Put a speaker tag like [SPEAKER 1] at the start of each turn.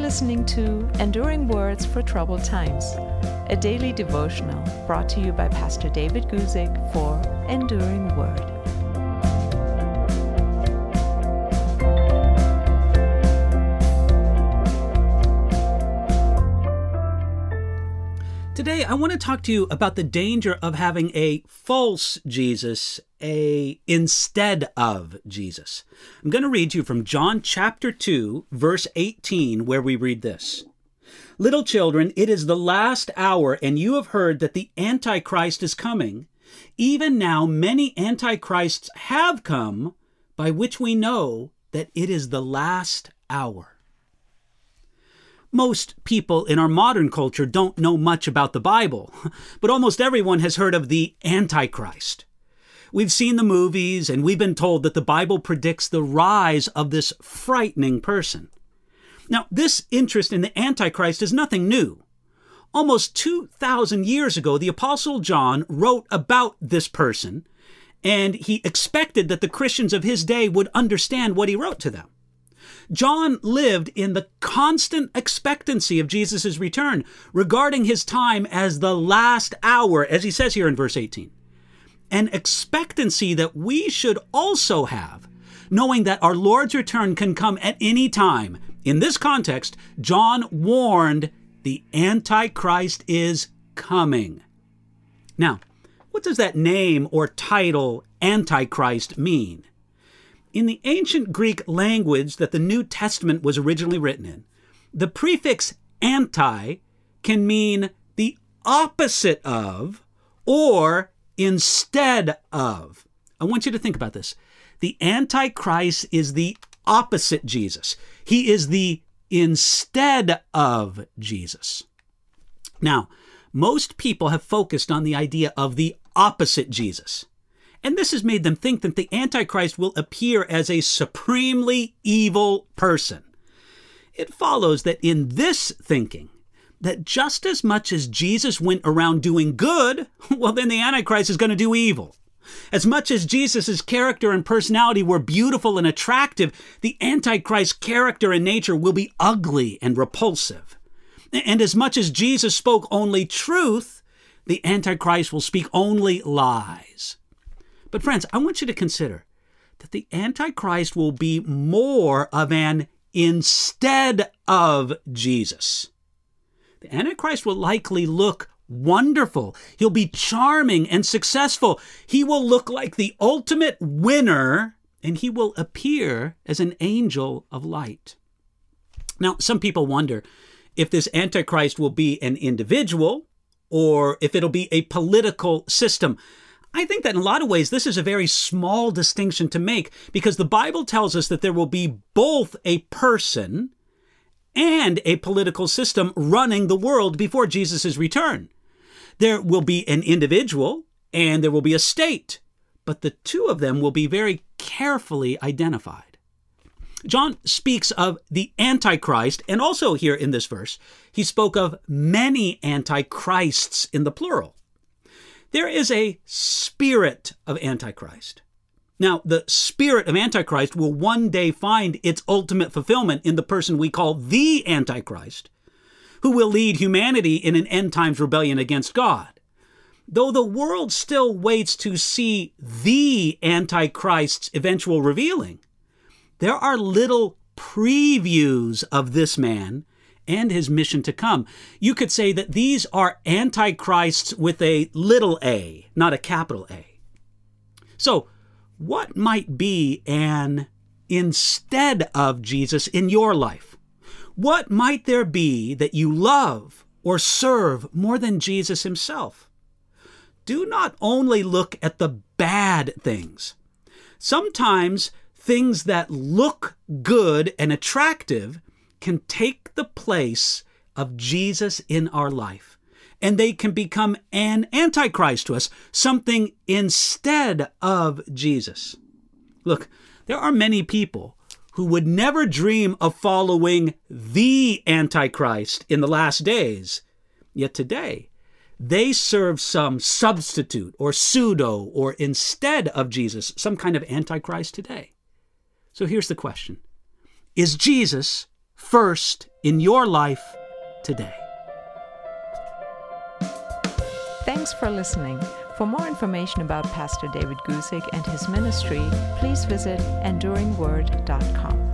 [SPEAKER 1] listening to Enduring Words for Troubled Times, a daily devotional brought to you by Pastor David Guzik for Enduring Word.
[SPEAKER 2] Today, I want to talk to you about the danger of having a false Jesus, a instead of Jesus. I'm going to read to you from John chapter 2, verse 18, where we read this. Little children, it is the last hour, and you have heard that the Antichrist is coming. Even now, many Antichrists have come, by which we know that it is the last hour. Most people in our modern culture don't know much about the Bible, but almost everyone has heard of the Antichrist. We've seen the movies, and we've been told that the Bible predicts the rise of this frightening person. Now, this interest in the Antichrist is nothing new. Almost 2,000 years ago, the Apostle John wrote about this person, and he expected that the Christians of his day would understand what he wrote to them. John lived in the constant expectancy of Jesus' return, regarding his time as the last hour, as he says here in verse 18. An expectancy that we should also have, knowing that our Lord's return can come at any time. In this context, John warned the Antichrist is coming. Now, what does that name or title Antichrist mean? In the ancient Greek language that the New Testament was originally written in, the prefix anti can mean the opposite of or instead of. I want you to think about this. The Antichrist is the opposite Jesus. He is the instead of Jesus. Now, most people have focused on the idea of the opposite Jesus. And this has made them think that the Antichrist will appear as a supremely evil person. It follows that in this thinking, that just as much as Jesus went around doing good, well, then the Antichrist is going to do evil. As much as Jesus' character and personality were beautiful and attractive, the Antichrist's character and nature will be ugly and repulsive. And as much as Jesus spoke only truth, the Antichrist will speak only lies. But friends, I want you to consider that the Antichrist will be more of an instead of Jesus. The Antichrist will likely look wonderful. He'll be charming and successful. He will look like the ultimate winner, and he will appear as an angel of light. Now, some people wonder if this Antichrist will be an individual or if it'll be a political system. I think that in a lot of ways, this is a very small distinction to make because the Bible tells us that there will be both a person and a political system running the world before Jesus' return. There will be an individual and there will be a state, but the two of them will be very carefully identified. John speaks of the Antichrist, and also here in this verse, he spoke of many Antichrists in the plural. There is a spirit of Antichrist. Now, the spirit of Antichrist will one day find its ultimate fulfillment in the person we call the Antichrist, who will lead humanity in an end times rebellion against God. Though the world still waits to see the Antichrist's eventual revealing, there are little previews of this man and his mission to come. You could say that these are antichrists with a little a, not a capital A. So, what might be an instead of Jesus in your life? What might there be that you love or serve more than Jesus himself? Do not only look at the bad things. Sometimes things that look good and attractive can take the place of Jesus in our life, and they can become an antichrist to us, something instead of Jesus. Look, there are many people who would never dream of following the Antichrist in the last days, yet today they serve some substitute or pseudo or instead of Jesus, some kind of Antichrist today. So here's the question. Is Jesus first in your life today.
[SPEAKER 1] Thanks for listening. For more information about Pastor David Guzik and his ministry, please visit enduringword.com.